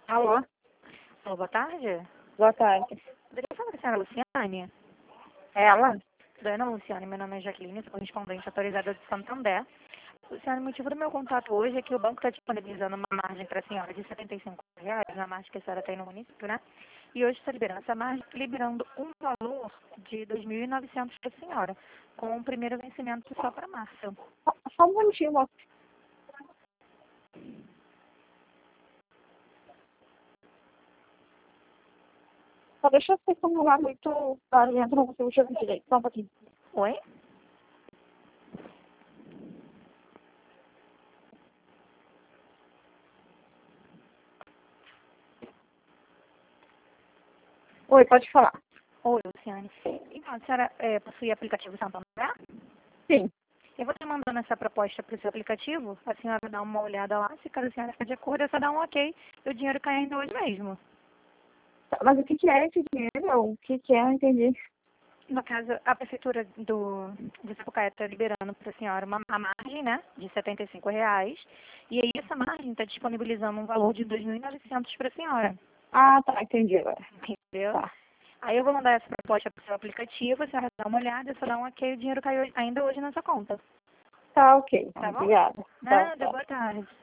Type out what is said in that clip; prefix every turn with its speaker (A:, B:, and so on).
A: Alô,
B: Alô, boa tarde.
A: boa tarde.
B: Poderia falar com a senhora Luciane?
A: Ela?
B: Dona Luciane, meu nome é Jaqueline, sou correspondente autorizada de Santander. Luciane, o motivo do meu contato hoje é que o banco está disponibilizando uma margem para a senhora de R$ 75, na margem que a senhora tem no município, né? E hoje está liberando essa margem, liberando um valor de 2.900 para a senhora, com o primeiro vencimento só para março.
A: Só um minutinho, moço. Só deixa eu ser formular muito barulhento, não consigo te ouvir direito. Só um pouquinho.
B: Oi?
A: Oi, pode falar.
B: Oi, Luciane. Então, a senhora possui aplicativo Santander?
A: Sim.
B: Eu vou estar mandando essa proposta para o seu aplicativo, a senhora dá uma olhada lá, se caso a senhora ficar de acordo, é só dar um ok e o dinheiro cai ainda hoje mesmo.
A: Mas o que é esse dinheiro? O que é? Eu não entendi.
B: No caso, a prefeitura de Sapucaia está liberando para a senhora a margem, né, de R$ 75, e aí essa margem está disponibilizando um valor de 2.900 para a senhora,
A: Ah, tá, entendi agora.
B: entendeu?
A: Tá.
B: Aí eu vou mandar essa proposta para o seu aplicativo, a senhora dá uma olhada, é só dar um ok e o dinheiro cai ainda hoje na sua conta,
A: Tá, ok. Então,
B: tá bom?
A: obrigada. Tá,
B: Nada,
A: tá.
B: boa tarde.